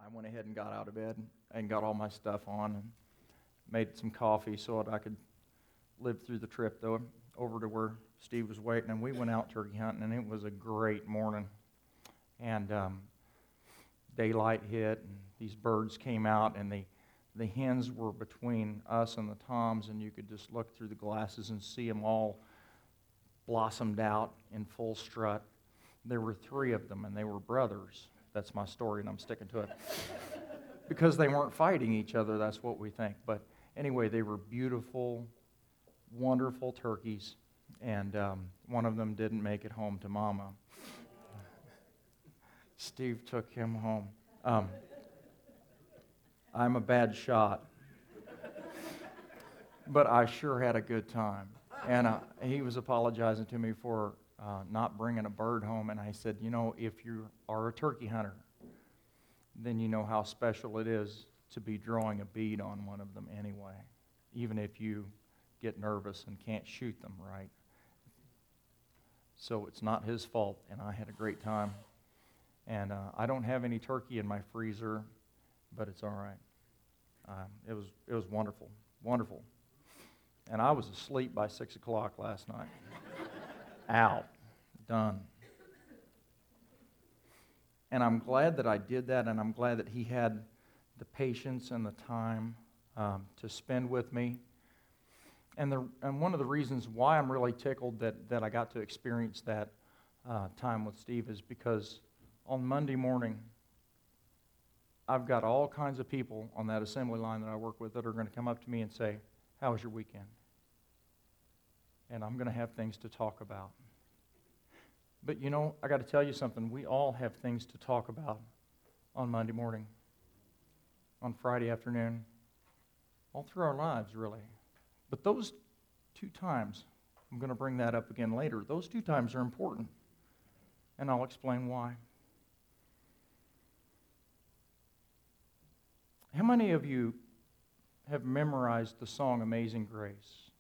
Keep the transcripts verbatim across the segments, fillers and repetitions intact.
I went ahead and got out of bed and got all my stuff on and made some coffee so that I could live through the trip though over to where Steve was waiting. And we went out turkey hunting, and it was a great morning. And um, daylight hit, and these birds came out, and they, the hens were between us and the toms, and you could just look through the glasses and see them all blossomed out in full strut. There were three of them, and they were brothers. That's my story, and I'm sticking to it. Because they weren't fighting each other, that's what we think. But anyway, they were beautiful, wonderful turkeys, and um, one of them didn't make it home to Mama. Steve took him home. Um, I'm a bad shot, but I sure had a good time. And uh, he was apologizing to me for uh, not bringing a bird home, and I said, you know, if you are a turkey hunter, then you know how special it is to be drawing a bead on one of them anyway, even if you get nervous and can't shoot them right. So it's not his fault, and I had a great time. And uh, I don't have any turkey in my freezer, but it's all right. Um, it was it was wonderful, wonderful. And I was asleep by six o'clock last night. Out, done. And I'm glad that I did that, and I'm glad that he had the patience and the time um, to spend with me. And the and one of the reasons why I'm really tickled that, that I got to experience that uh, time with Steve is because on Monday morning, I've got all kinds of people on that assembly line that I work with that are going to come up to me and say, "How was your weekend?" And I'm going to have things to talk about. But you know, I got to tell you something. We all have things to talk about on Monday morning, on Friday afternoon, all through our lives, really. But those two times, I'm going to bring that up again later, those two times are important, and I'll explain why. How many of you have memorized the song Amazing Grace?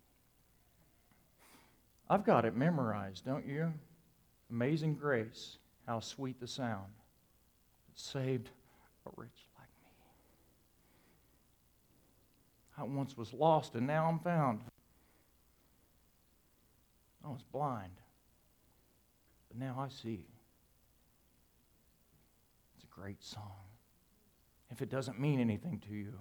I've got it memorized, don't you? Amazing grace, how sweet the sound that saved a wretch like me. I once was lost and now I'm found. I was blind, but now I see. It's a great song. If it doesn't mean anything to you,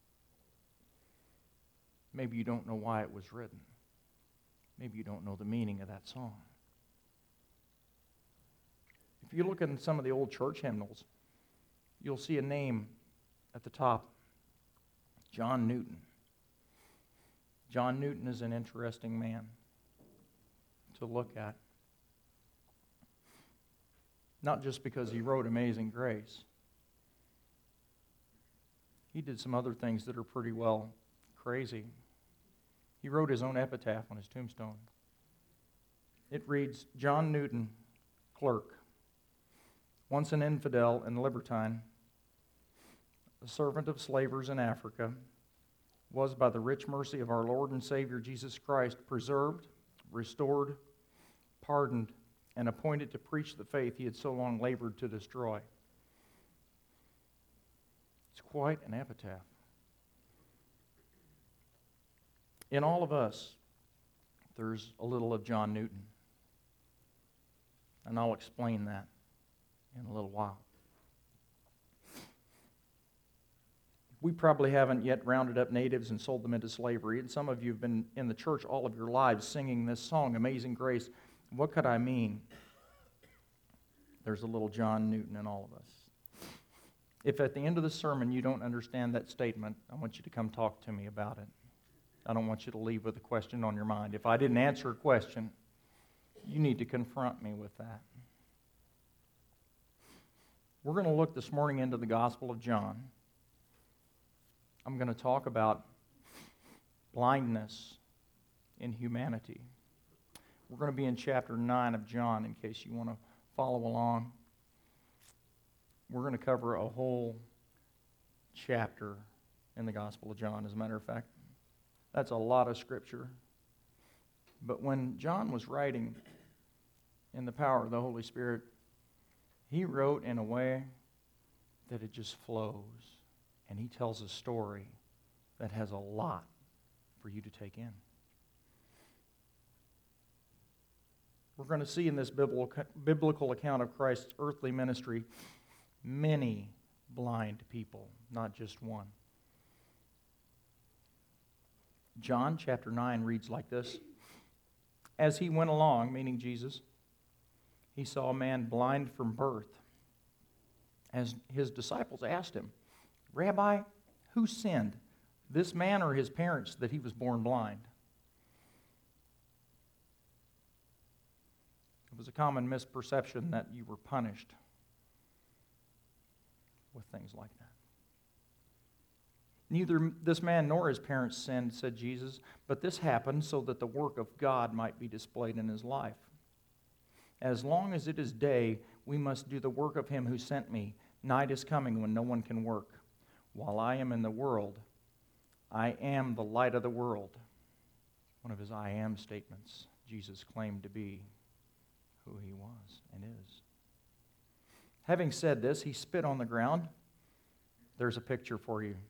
maybe you don't know why it was written. Maybe you don't know the meaning of that song. If you look at some of the old church hymnals, you'll see a name at the top, John Newton. John Newton is an interesting man to look at. Not just because he wrote Amazing Grace. He did some other things that are pretty well crazy. He wrote his own epitaph on his tombstone. It reads, John Newton, clerk, once an infidel and libertine, a servant of slavers in Africa, was by the rich mercy of our Lord and Savior Jesus Christ preserved, restored, pardoned, and appointed to preach the faith he had so long labored to destroy. It's quite an epitaph. In all of us, there's a little of John Newton. And I'll explain that in a little while. We probably haven't yet rounded up natives and sold them into slavery. And some of you have been in the church all of your lives singing this song, Amazing Grace. What could I mean? There's a little John Newton in all of us. If at the end of the sermon you don't understand that statement, I want you to come talk to me about it. I don't want you to leave with a question on your mind. If I didn't answer a question, you need to confront me with that. We're going to look this morning into the Gospel of John. I'm going to talk about blindness in humanity. We're going to be in chapter nine of John in case you want to follow along. We're going to cover a whole chapter in the Gospel of John, as a matter of fact. That's a lot of scripture. But when John was writing in the power of the Holy Spirit, he wrote in a way that it just flows. And he tells a story that has a lot for you to take in. We're going to see in this biblical, biblical account of Christ's earthly ministry many blind people, not just one. John chapter nine reads like this. As he went along, meaning Jesus, he saw a man blind from birth. As his disciples asked him, Rabbi, who sinned, this man or his parents, that he was born blind? It was a common misperception that you were punished with things like that. Neither this man nor his parents sinned, said Jesus, but this happened so that the work of God might be displayed in his life. As long as it is day, we must do the work of him who sent me. Night is coming when no one can work. While I am in the world, I am the light of the world. One of his I am statements. Jesus claimed to be who he was and is. Having said this, he spit on the ground. There's a picture for you.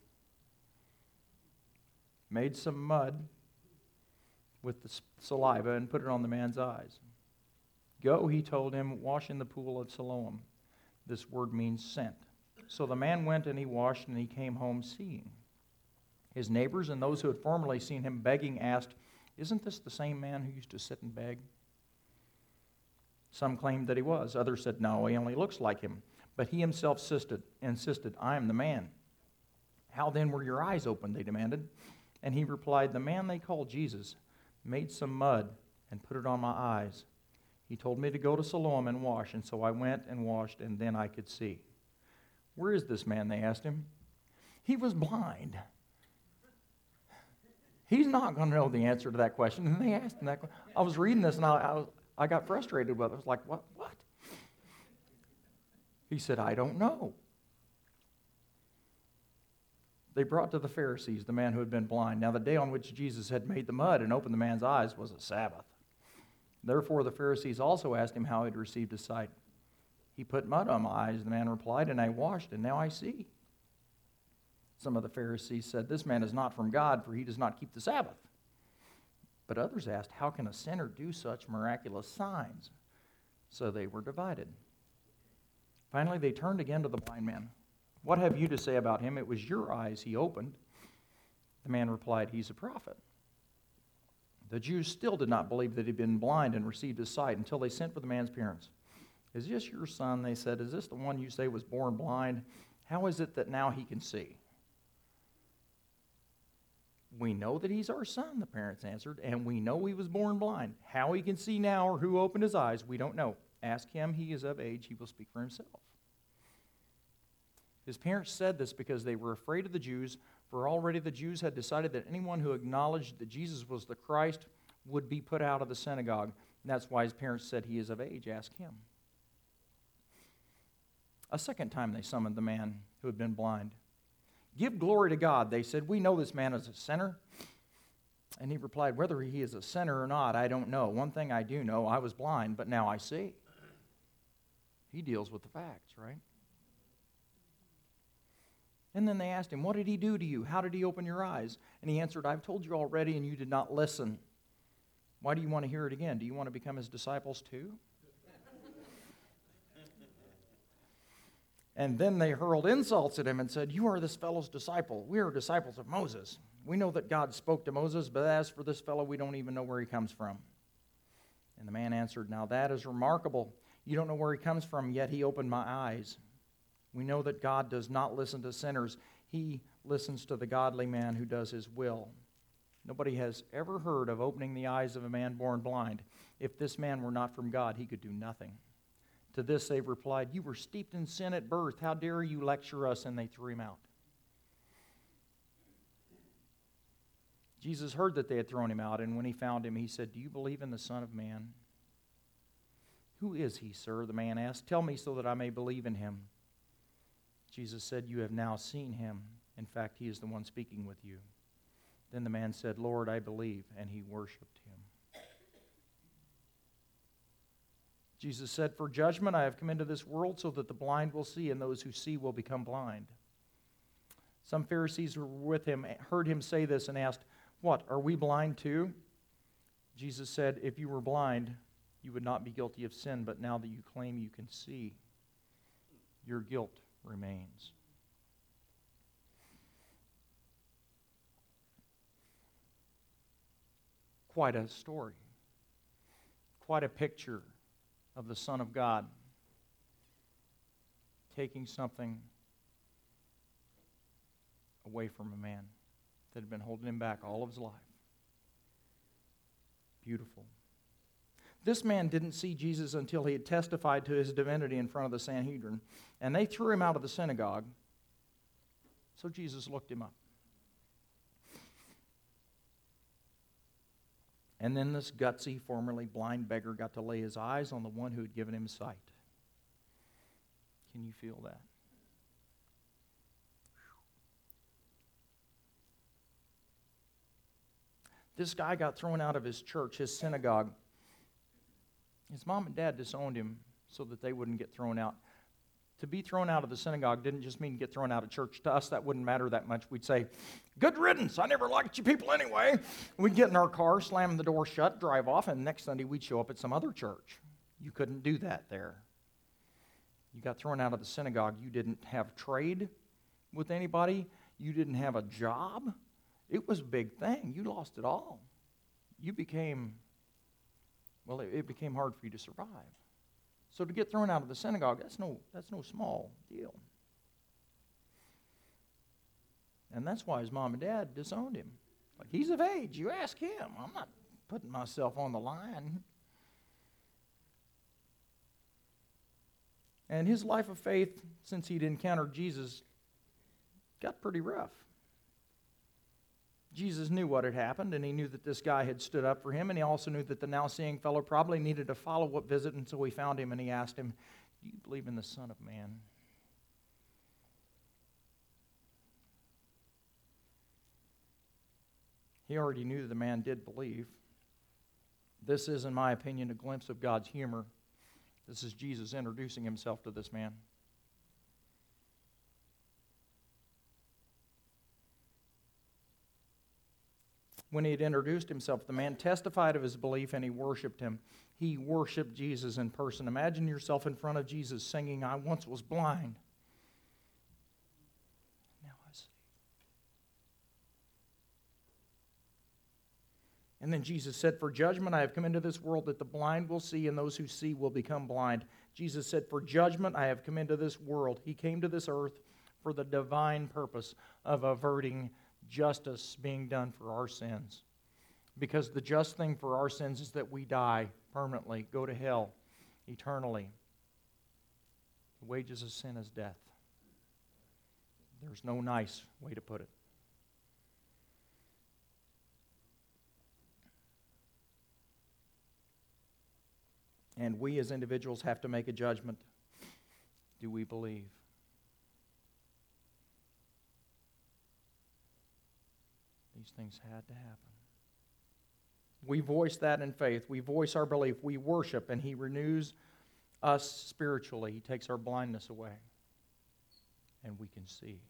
Made some mud with the saliva and put it on the man's eyes. Go, he told him, wash in the pool of Siloam. This word means sent. So the man went and he washed and he came home seeing. His neighbors and those who had formerly seen him begging asked, Isn't this the same man who used to sit and beg? Some claimed that he was. Others said, No, he only looks like him. But he himself insisted, insisted, I am the man. How then were your eyes opened? They demanded. And he replied, The man they called Jesus made some mud and put it on my eyes. He told me to go to Siloam and wash, and so I went and washed, and then I could see. Where is this man? They asked him. He was blind. He's not going to know the answer to that question. And they asked him that question. I was reading this, and I, I, was, I got frustrated with it. I was like, what? What? He said, I don't know. They brought to the Pharisees the man who had been blind. Now the day on which Jesus had made the mud and opened the man's eyes was a Sabbath. Therefore the Pharisees also asked him how he had received his sight. He put mud on my eyes, the man replied, and I washed, and now I see. Some of the Pharisees said, This man is not from God, for he does not keep the Sabbath. But others asked, How can a sinner do such miraculous signs? So they were divided. Finally they turned again to the blind man. What have you to say about him? It was your eyes he opened. The man replied, He's a prophet. The Jews still did not believe that he had been blind and received his sight until they sent for the man's parents. Is this your son? They said. Is this the one you say was born blind? How is it that now he can see? We know that he's our son, the parents answered, and we know he was born blind. How he can see now or who opened his eyes, we don't know. Ask him. He is of age. He will speak for himself. His parents said this because they were afraid of the Jews, for already the Jews had decided that anyone who acknowledged that Jesus was the Christ would be put out of the synagogue. And that's why his parents said, He is of age. Ask him. A second time they summoned the man who had been blind. Give glory to God, they said. We know this man is a sinner. And he replied, Whether he is a sinner or not, I don't know. One thing I do know, I was blind, but now I see. He deals with the facts, right? And then they asked him, What did he do to you? How did he open your eyes? And he answered, I've told you already, and you did not listen. Why do you want to hear it again? Do you want to become his disciples too? And then they hurled insults at him and said, You are this fellow's disciple. We are disciples of Moses. We know that God spoke to Moses, but as for this fellow, we don't even know where he comes from. And the man answered, Now that is remarkable. You don't know where he comes from, yet he opened my eyes. We know that God does not listen to sinners. He listens to the godly man who does his will. Nobody has ever heard of opening the eyes of a man born blind. If this man were not from God, he could do nothing. To this they replied, You were steeped in sin at birth. How dare you lecture us? And they threw him out. Jesus heard that they had thrown him out, and when he found him, he said, Do you believe in the Son of Man? Who is he, sir? The man asked. Tell me so that I may believe in him. Jesus said, You have now seen him. In fact, he is the one speaking with you. Then the man said, Lord, I believe, and he worshiped him. Jesus said, "For judgment I have come into this world so that the blind will see and those who see will become blind." Some Pharisees who were with him heard him say this and asked, "What, are we blind too?" Jesus said, "If you were blind, you would not be guilty of sin, but now that you claim you can see, your guilt remains." Quite a story. Quite a picture of the Son of God taking something away from a man that had been holding him back all of his life. Beautiful. This man didn't see Jesus until he had testified to his divinity in front of the Sanhedrin, and they threw him out of the synagogue. So Jesus looked him up. And then this gutsy, formerly blind beggar got to lay his eyes on the one who had given him sight. Can you feel that? This guy got thrown out of his church, his synagogue. His mom and dad disowned him so that they wouldn't get thrown out. To be thrown out of the synagogue didn't just mean get thrown out of church. To us, that wouldn't matter that much. We'd say, "Good riddance, I never liked you people anyway." We'd get in our car, slam the door shut, drive off, and next Sunday we'd show up at some other church. You couldn't do that there. You got thrown out of the synagogue. You didn't have trade with anybody. You didn't have a job. It was a big thing. You lost it all. You became, well, it, it became hard for you to survive. So to get thrown out of the synagogue, that's no, that's no small deal. And that's why his mom and dad disowned him. Like, he's of age. You ask him. I'm not putting myself on the line. And his life of faith, since he'd encountered Jesus, got pretty rough. Jesus knew what had happened, and he knew that this guy had stood up for him, and he also knew that the now-seeing fellow probably needed a follow-up visit, and so he found him, and he asked him, "Do you believe in the Son of Man?" He already knew that the man did believe. This is, in my opinion, a glimpse of God's humor. This is Jesus introducing himself to this man. When he had introduced himself, the man testified of his belief and he worshiped him. He worshiped Jesus in person. Imagine yourself in front of Jesus singing, "I once was blind. Now I see." And then Jesus said, "For judgment I have come into this world that the blind will see and those who see will become blind." Jesus said, "For judgment I have come into this world." He came to this earth for the divine purpose of averting justice being done for our sins. Because the just thing for our sins is that we die permanently, go to hell eternally. The wages of sin is death. There's no nice way to put it. And we as individuals have to make a judgment. Do we believe? These things had to happen. We voice that in faith. We voice our belief. We worship, and he renews us spiritually. He takes our blindness away, and we can see.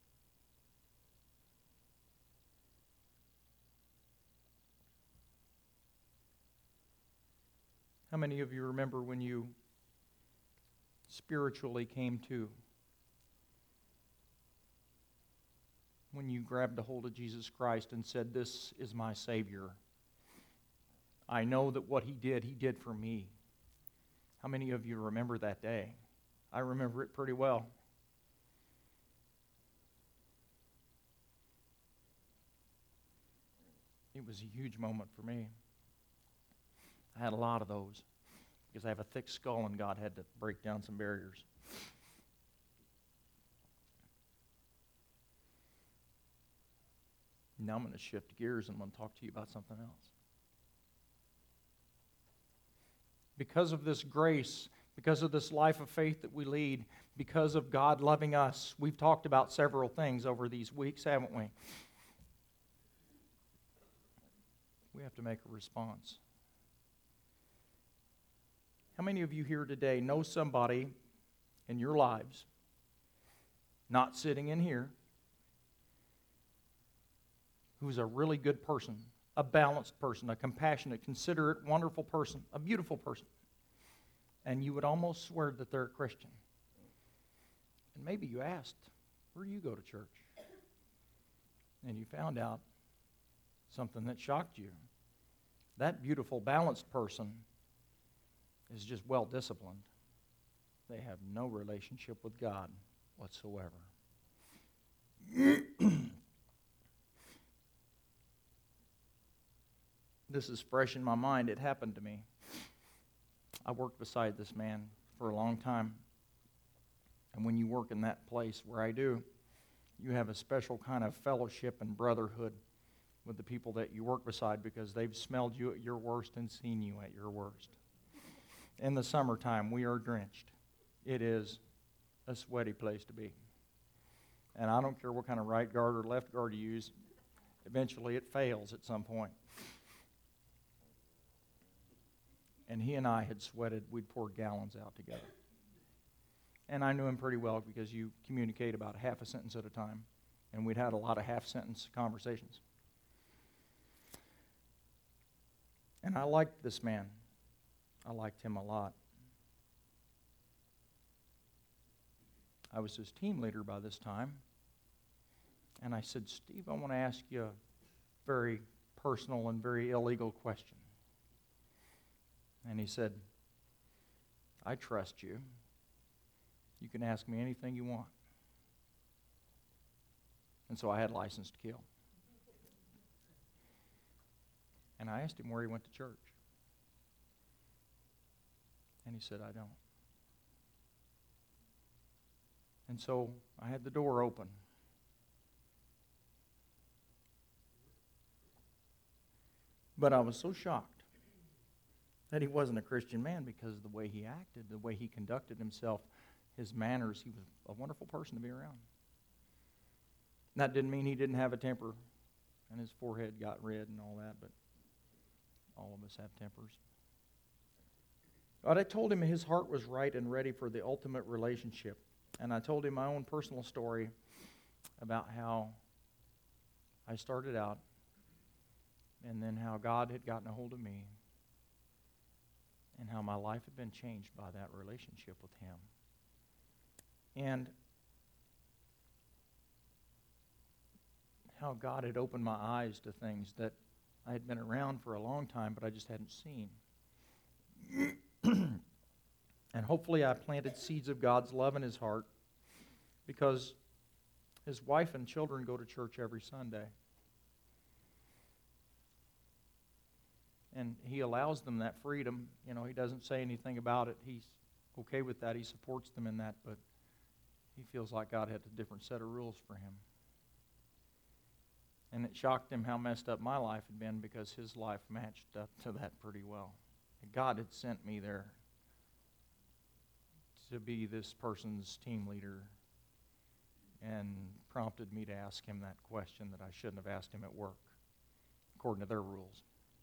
How many of you remember when you spiritually came to? When you grabbed a hold of Jesus Christ and said, "This is my Savior. I know that what he did, he did for me." How many of you remember that day? I remember it pretty well. It was a huge moment for me. I had a lot of those because I have a thick skull and God had to break down some barriers. Now I'm going to shift gears and I'm going to talk to you about something else. Because of this grace, because of this life of faith that we lead, because of God loving us, we've talked about several things over these weeks, haven't we? We have to make a response. How many of you here today know somebody in your lives, not sitting in here, who's a really good person, a balanced person, a compassionate, considerate, wonderful person, a beautiful person, and you would almost swear that they're a Christian? And maybe you asked, where do you go to church? And you found out something that shocked you. That beautiful, balanced person is just well disciplined. They have no relationship with God whatsoever. This is fresh in my mind. It happened to me. I worked beside this man for a long time. And when you work in that place where I do, you have a special kind of fellowship and brotherhood with the people that you work beside because they've smelled you at your worst and seen you at your worst. In the summertime, we are drenched. It is a sweaty place to be. And I don't care what kind of right guard or left guard you use, eventually it fails at some point. And he and I had sweated. We'd poured gallons out together. And I knew him pretty well because you communicate about half a sentence at a time. And we'd had a lot of half-sentence conversations. And I liked this man. I liked him a lot. I was his team leader by this time. And I said, Steve, I want to ask you a very personal and very illegal question. And he said, I trust you. You can ask me anything you want. And so I had license to kill. And I asked him where he went to church. And he said, I don't. And so I had the door open. But I was so shocked that he wasn't a Christian man because of the way he acted, the way he conducted himself, his manners. He was a wonderful person to be around. That didn't mean he didn't have a temper and his forehead got red and all that, but all of us have tempers. But I told him his heart was right and ready for the ultimate relationship. And I told him my own personal story about how I started out and then how God had gotten a hold of me and how my life had been changed by that relationship with him. And how God had opened my eyes to things that I had been around for a long time, but I just hadn't seen. And hopefully I planted seeds of God's love in his heart because his wife and children go to church every Sunday. And he allows them that freedom. You know, he doesn't say anything about it. He's okay with that. He supports them in that, but he feels like God had a different set of rules for him. And it shocked him how messed up my life had been because his life matched up to that pretty well. God had sent me there to be this person's team leader and prompted me to ask him that question that I shouldn't have asked him at work, according to their rules.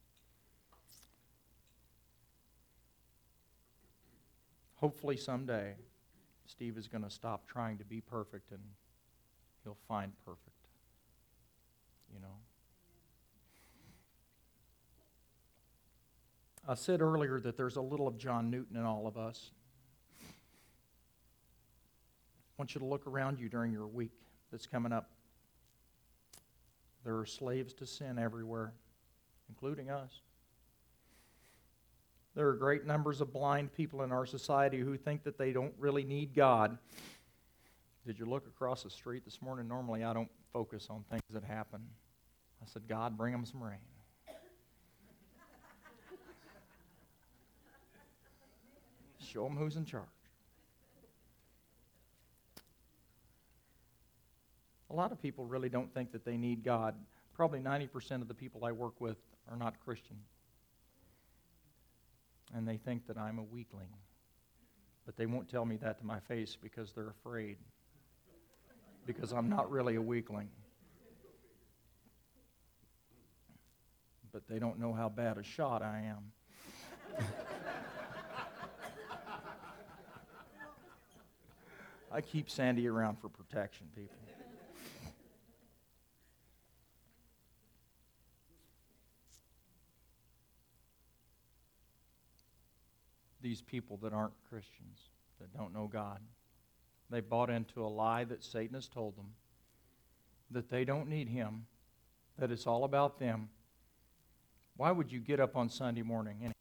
Hopefully someday, Steve is going to stop trying to be perfect and he'll find perfect. You know? I said earlier that there's a little of John Newton in all of us. I want you to look around you during your week that's coming up. There are slaves to sin everywhere, including us. There are great numbers of blind people in our society who think that they don't really need God. Did you look across the street this morning? Normally I don't focus on things that happen. I said, God, bring them some rain. Show them who's in charge. A lot of people really don't think that they need God. Probably ninety percent of the people I work with are not Christian. And they think that I'm a weakling. But they won't tell me that to my face because they're afraid. Because I'm not really a weakling. But they don't know how bad a shot I am. I keep Sandy around for protection, people. These people that aren't Christians, that don't know God, they bought into a lie that Satan has told them, that they don't need Him, that it's all about them. Why would you get up on Sunday morning anyway?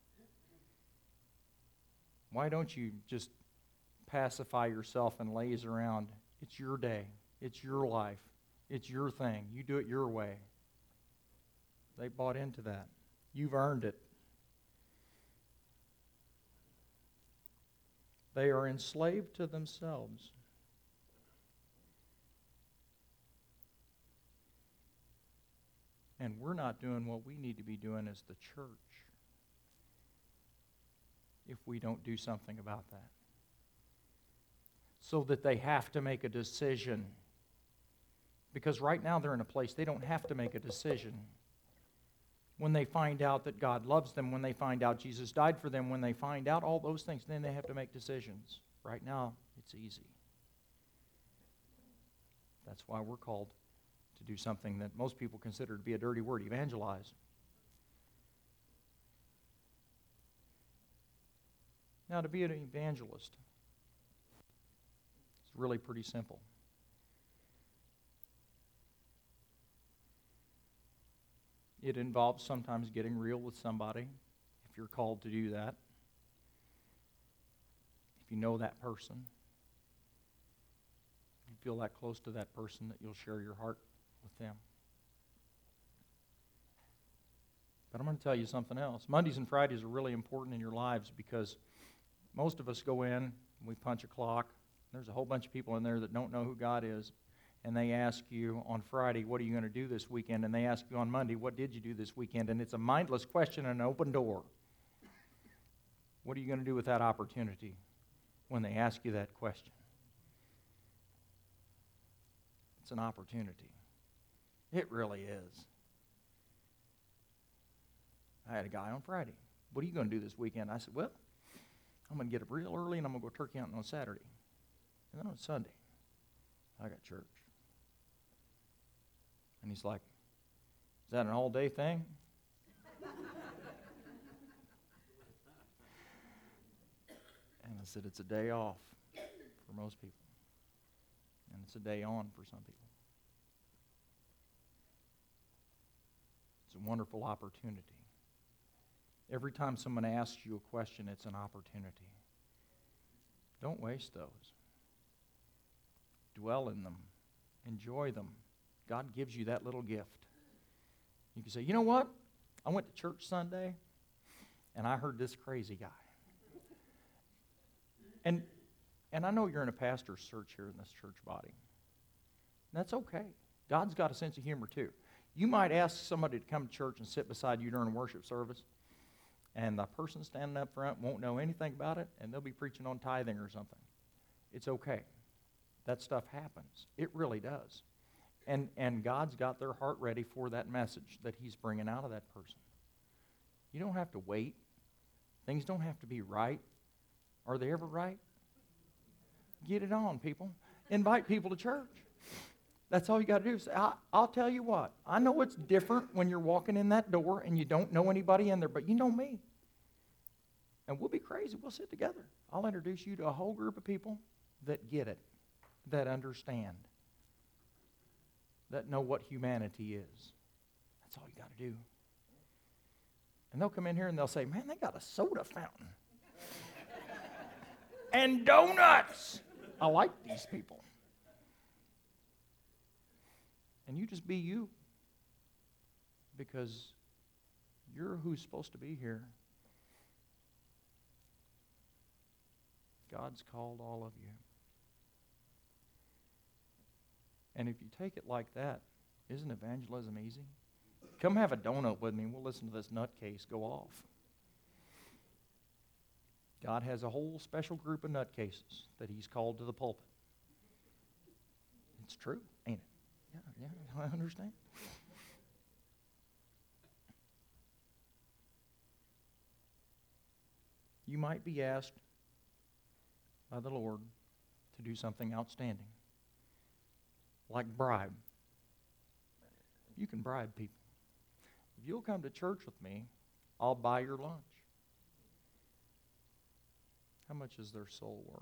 Why don't you just pacify yourself and laze around? It's your day. It's your life. It's your thing. You do it your way. They bought into that. You've earned it. They are enslaved to themselves. And we're not doing what we need to be doing as the church if we don't do something about that. So that they have to make a decision. Because right now they're in a place they don't have to make a decision. When they find out that God loves them, when they find out Jesus died for them, when they find out all those things, then they have to make decisions. Right now, it's easy. That's why we're called to do something that most people consider to be a dirty word, evangelize. Now, to be an evangelist, it's really pretty simple. It involves sometimes getting real with somebody, if you're called to do that. If you know that person, you feel that close to that person that you'll share your heart with them. But I'm going to tell you something else. Mondays and Fridays are really important in your lives because most of us go in, we punch a clock. There's a whole bunch of people in there that don't know who God is. And they ask you on Friday, what are you going to do this weekend? And they ask you on Monday, what did you do this weekend? And it's a mindless question and an open door. What are you going to do with that opportunity when they ask you that question? It's an opportunity. It really is. I had a guy on Friday. What are you going to do this weekend? I said, well, I'm going to get up real early and I'm going to go turkey hunting on Saturday. And then on Sunday, I got church. And he's like, is that an all-day thing? And I said, it's a day off for most people. And it's a day on for some people. It's a wonderful opportunity. Every time someone asks you a question, it's an opportunity. Don't waste those. Dwell in them. Enjoy them. God gives you that little gift. You can say, you know what? I went to church Sunday, and I heard this crazy guy. And, and I know you're in a pastor's search here in this church body. That's okay. God's got a sense of humor, too. You might ask somebody to come to church and sit beside you during a worship service, and the person standing up front won't know anything about it, and they'll be preaching on tithing or something. It's okay. That stuff happens. It really does. And, and God's got their heart ready for that message that He's bringing out of that person. You don't have to wait. Things don't have to be right. Are they ever right? Get it on, people. Invite people to church. That's all you got to do. Say, I, I'll tell you what. I know it's different when you're walking in that door and you don't know anybody in there, but you know me. And we'll be crazy. We'll sit together. I'll introduce you to a whole group of people that get it, that understand, that know what humanity is. That's all you got to do. And they'll come in here and they'll say, man, they got a soda fountain. And donuts. I like these people. And you just be you. Because you're who's supposed to be here. God's called all of you. And if you take it like that, isn't evangelism easy? Come have a donut with me and we'll listen to this nutcase go off. God has a whole special group of nutcases that He's called to the pulpit. It's true, ain't it? Yeah, yeah, I understand. You might be asked by the Lord to do something outstanding, like bribe. You can bribe people. If you'll come to church with me, I'll buy your lunch. How much is their soul worth?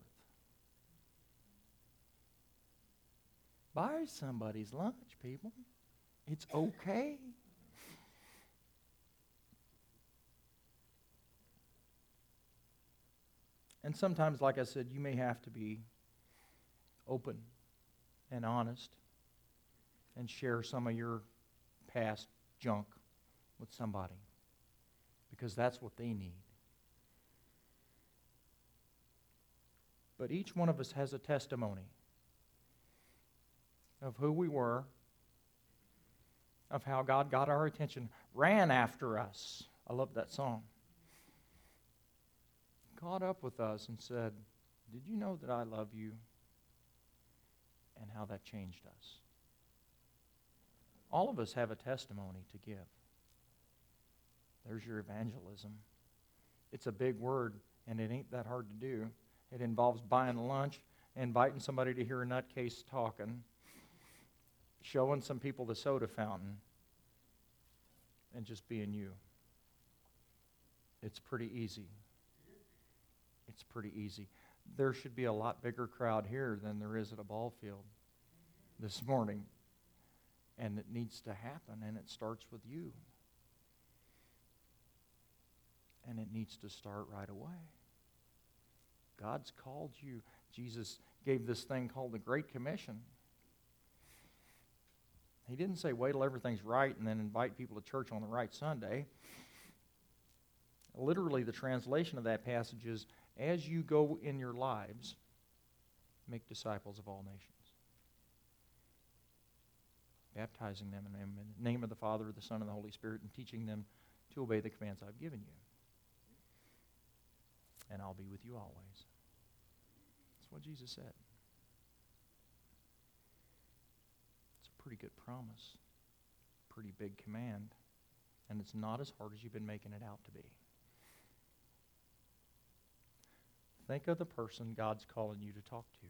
Buy somebody's lunch, people. It's okay. And sometimes, like I said, you may have to be open and honest and share some of your past junk with somebody, because that's what they need. But each one of us has a testimony of who we were, of how God got our attention, ran after us. I love that song. Caught up with us and said, "Did you know that I love you?" And how that changed us. All of us have a testimony to give. There's your evangelism. It's a big word, and it ain't that hard to do. It involves buying lunch, inviting somebody to hear a nutcase talking, showing some people the soda fountain, and just being you. It's pretty easy. It's pretty easy. There should be a lot bigger crowd here than there is at a ball field this morning. And it needs to happen, and it starts with you. And it needs to start right away. God's called you. Jesus gave this thing called the Great Commission. He didn't say wait till everything's right and then invite people to church on the right Sunday. Literally, the translation of that passage is, as you go in your lives, make disciples of all nations, baptizing them in the name of the Father, the Son, and the Holy Spirit, and teaching them to obey the commands I've given you. And I'll be with you always. That's what Jesus said. It's a pretty good promise, pretty big command, and it's not as hard as you've been making it out to be. Think of the person God's calling you to talk to.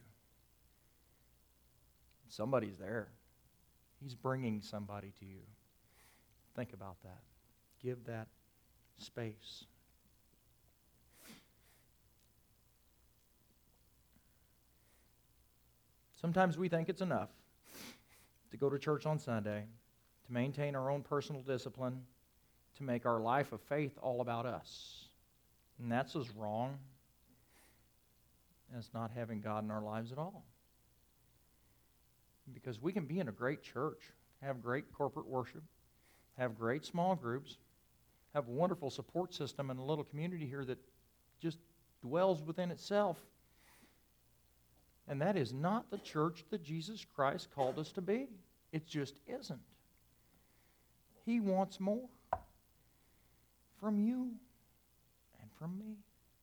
Somebody's there. He's bringing somebody to you. Think about that. Give that space. Sometimes we think it's enough to go to church on Sunday, to maintain our own personal discipline, to make our life of faith all about us. And that's as wrong as not having God in our lives at all. Because we can be in a great church, have great corporate worship, have great small groups, have a wonderful support system and a little community here that just dwells within itself. And that is not the church that Jesus Christ called us to be. It just isn't. He wants more from you and from me.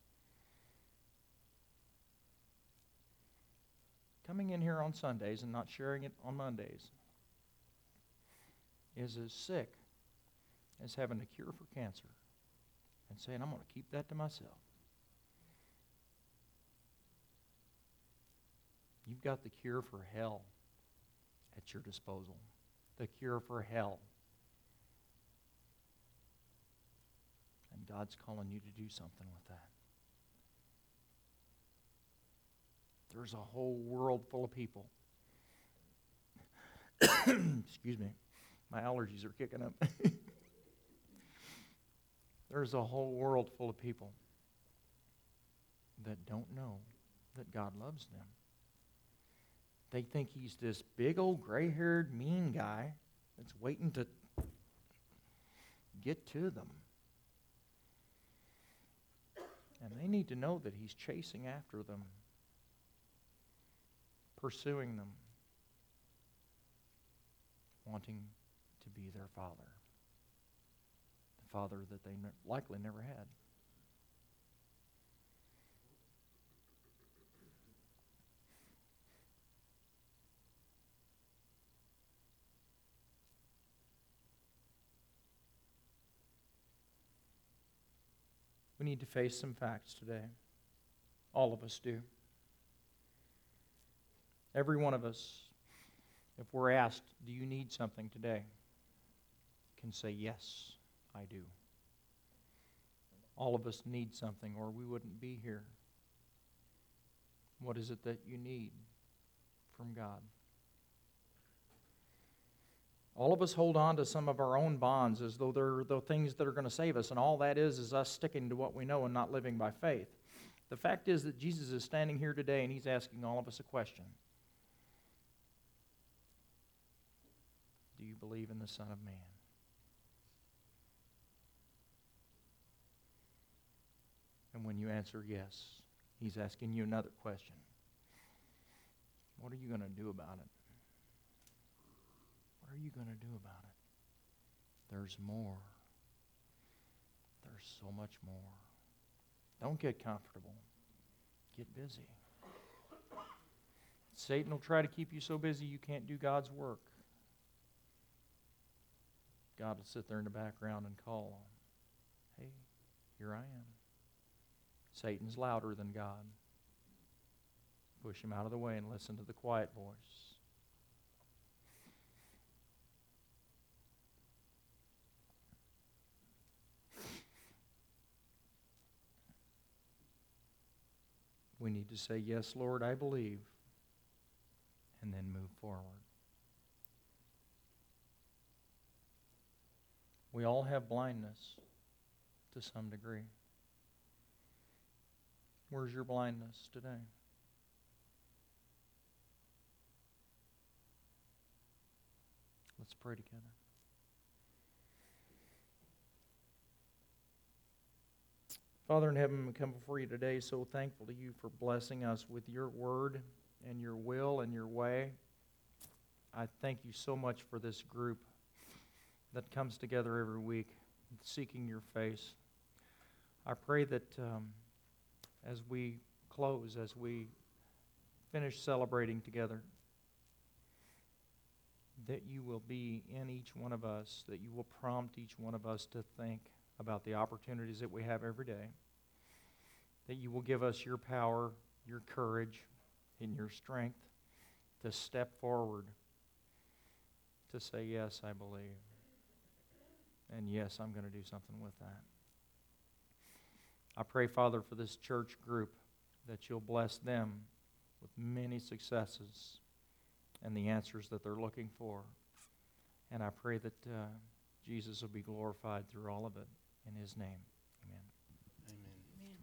Coming in here on Sundays and not sharing it on Mondays is as sick as having a cure for cancer and saying, I'm going to keep that to myself. You've got the cure for hell at your disposal. The cure for hell. And God's calling you to do something with that. There's a whole world full of people. Excuse me. My allergies are kicking up. There's a whole world full of people that don't know that God loves them. They think he's this big old gray-haired mean guy that's waiting to get to them. And they need to know that he's chasing after them, pursuing them, wanting to be their father, the father that they ne- likely never had. We need to face some facts today. All of us do. Every one of us, if we're asked, do you need something today, can say, yes, I do. All of us need something or we wouldn't be here. What is it that you need from God? All of us hold on to some of our own bonds as though they're the things that are going to save us, and all that is is us sticking to what we know and not living by faith. The fact is that Jesus is standing here today and He's asking all of us a question. Do you believe in the Son of Man? And when you answer yes, He's asking you another question. What are you going to do about it? What are you going to do about it? There's more. There's so much more. Don't get comfortable. Get busy. Satan will try to keep you so busy you can't do God's work. God will sit there in the background and call on, hey, here I am. Satan's louder than God. Push him out of the way and listen to the quiet voice. We need to say, yes, Lord, I believe, and then move forward. We all have blindness to some degree. Where's your blindness today? Let's pray together. Father in heaven, we come before you today so thankful to you for blessing us with your word and your will and your way. I thank you so much for this group that comes together every week seeking your face. I pray that um, as we close, as we finish celebrating together, that you will be in each one of us, that you will prompt each one of us to think about the opportunities that we have every day, that you will give us your power, your courage, and your strength to step forward, to say, yes, I believe, and yes, I'm going to do something with that. I pray, Father, for this church group, that you'll bless them with many successes and the answers that they're looking for. And I pray that uh, Jesus will be glorified through all of it. In His name.